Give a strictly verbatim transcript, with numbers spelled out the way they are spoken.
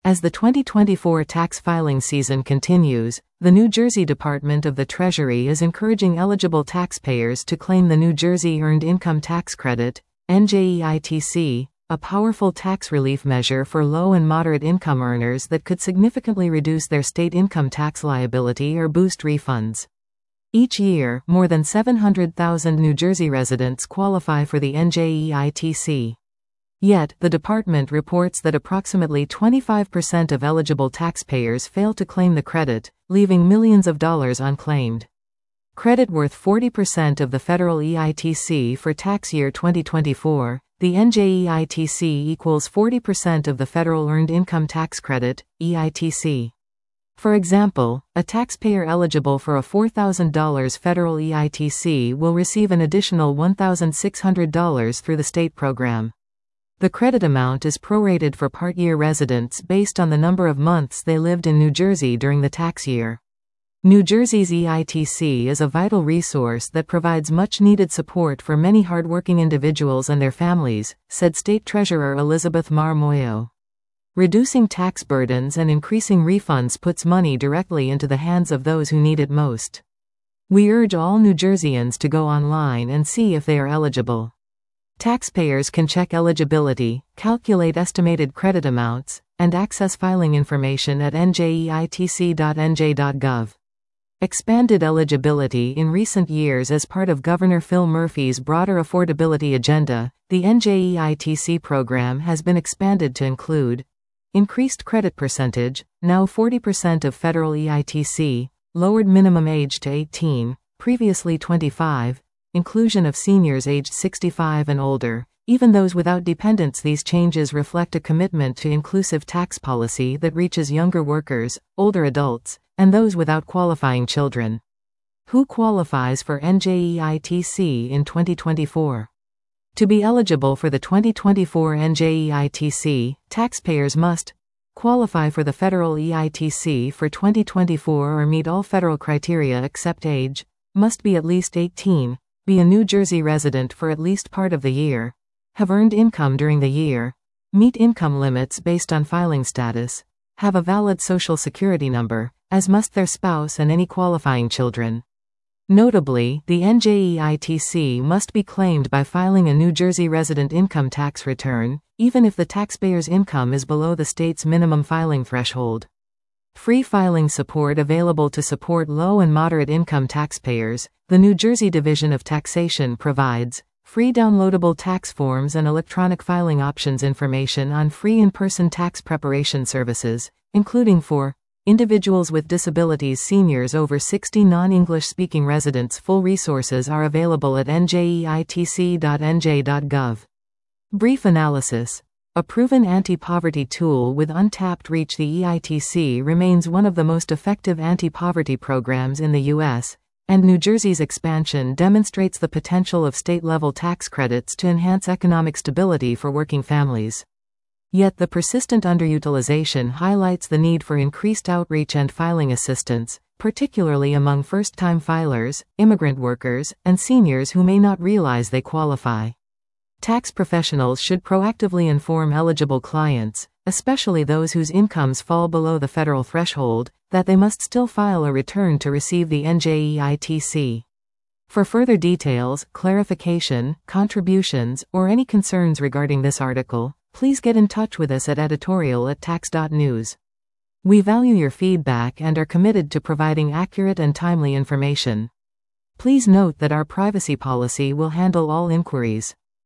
As the twenty twenty-four tax filing season continues, the New Jersey Department of the Treasury is encouraging eligible taxpayers to claim the New Jersey Earned Income Tax Credit, N J E I T C, a powerful tax relief measure for low and moderate income earners that could significantly reduce their state income tax liability or boost refunds. Each year, more than seven hundred thousand New Jersey residents qualify for the N J E I T C. Yet, the department reports that approximately twenty-five percent of eligible taxpayers fail to claim the credit, leaving millions of dollars unclaimed. Credit worth forty percent of the federal E I T C for tax year twenty twenty-four, the N J E I T C equals forty percent of the Federal Earned Income Tax Credit, E I T C. For example, a taxpayer eligible for a four thousand dollars federal E I T C will receive an additional one thousand six hundred dollars through the state program. The credit amount is prorated for part-year residents based on the number of months they lived in New Jersey during the tax year. New Jersey's E I T C is a vital resource that provides much-needed support for many hardworking individuals and their families, said State Treasurer Elizabeth Mar-Moyo. Reducing tax burdens and increasing refunds puts money directly into the hands of those who need it most. We urge all New Jerseyans to go online and see if they are eligible. Taxpayers can check eligibility, calculate estimated credit amounts, and access filing information at N J E I T C dot N J dot gov. Expanded eligibility in recent years as part of Governor Phil Murphy's broader affordability agenda, the N J E I T C program has been expanded to include increased credit percentage, now forty percent of federal E I T C, lowered minimum age to eighteen, previously twenty-five, inclusion of seniors aged sixty-five and older, even those without dependents. These changes reflect a commitment to inclusive tax policy that reaches younger workers, older adults, and those without qualifying children. Who qualifies for N J E I T C in twenty twenty-four? To be eligible for the twenty twenty-four N J E I T C, taxpayers must qualify for the federal E I T C for twenty twenty-four or meet all federal criteria except age, must be at least eighteen, be a New Jersey resident for at least part of the year, have earned income during the year, meet income limits based on filing status, have a valid Social Security number, as must their spouse and any qualifying children. Notably, the N J E I T C must be claimed by filing a New Jersey resident income tax return, even if the taxpayer's income is below the state's minimum filing threshold. Free filing support available to support low and moderate income taxpayers. The New Jersey Division of Taxation provides free downloadable tax forms and electronic filing options information on free in-person tax preparation services, including for individuals with disabilities, seniors over sixty, non-English speaking residents. Full resources are available at N J E I T C dot N J dot gov. Brief analysis. A proven anti-poverty tool with untapped reach, the E I T C remains one of the most effective anti-poverty programs in the U S, and New Jersey's expansion demonstrates the potential of state-level tax credits to enhance economic stability for working families. Yet the persistent underutilization highlights the need for increased outreach and filing assistance, particularly among first-time filers, immigrant workers, and seniors who may not realize they qualify. Tax professionals should proactively inform eligible clients, especially those whose incomes fall below the federal threshold, that they must still file a return to receive the N J E I T C. For further details, clarification, contributions, or any concerns regarding this article, please get in touch with us at editorial at tax dot news. We value your feedback and are committed to providing accurate and timely information. Please note that our privacy policy will handle all inquiries.